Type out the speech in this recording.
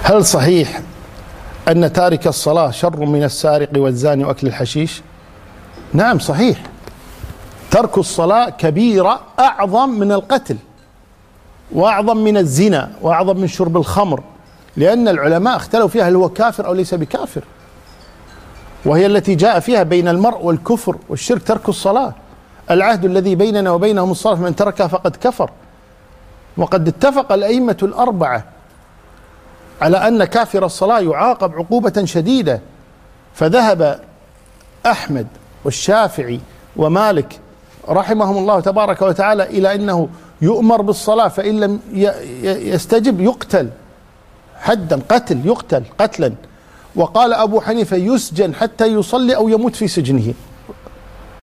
هل صحيح أن تارك الصلاة شر من السارق والزاني وأكل الحشيش؟ نعم صحيح، ترك الصلاة كبيرة أعظم من القتل وأعظم من الزنا وأعظم من شرب الخمر، لأن العلماء اختلفوا فيها هل هو كافر أو ليس بكافر، وهي التي جاء فيها بين المرء والكفر والشرك ترك الصلاة. العهد الذي بيننا وبينهم الصلاة فمن تركها فقد كفر. وقد اتفق الأئمة الأربعة على أن كافر الصلاة يعاقب عقوبة شديدة، فذهب أحمد والشافعي ومالك رحمهم الله تبارك وتعالى إلى أنه يؤمر بالصلاة، فإن لم يستجب يقتل حدا، يقتل قتلا. وقال أبو حنيفة يسجن حتى يصلي أو يموت في سجنه.